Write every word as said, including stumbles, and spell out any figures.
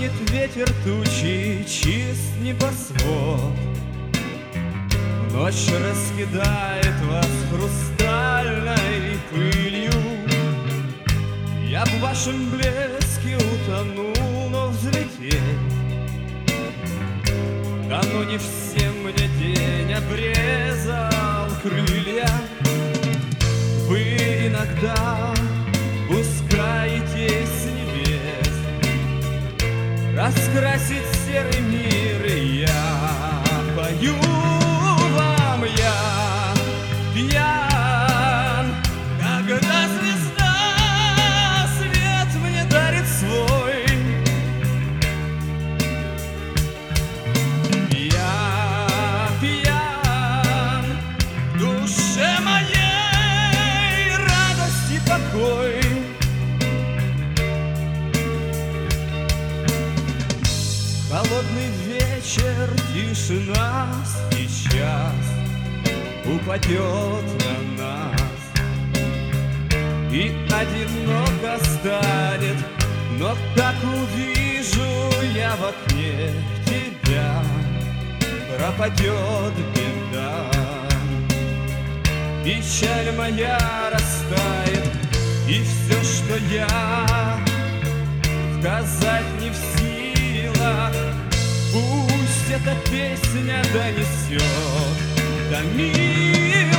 Гонит ветер тучи, чист небосвод, ночь раскидает вас хрустальной пылью. Я в вашем блеске утонул, но взлететь давно не всем мне день обрезал крылья. Вы иногда пускаете с небес раскрасить серый мир, и я пою вам, я пьян, когда звезда свет мне дарит свой. Я пьян, в душе моей радость и покой. Холодный вечер, тишина сейчас упадет на нас, и одиноко станет, но как увижу я в окне тебя, пропадет беда. Печаль моя растает, и все, что я сказать не в силах, пусть эта песня донесет до мира.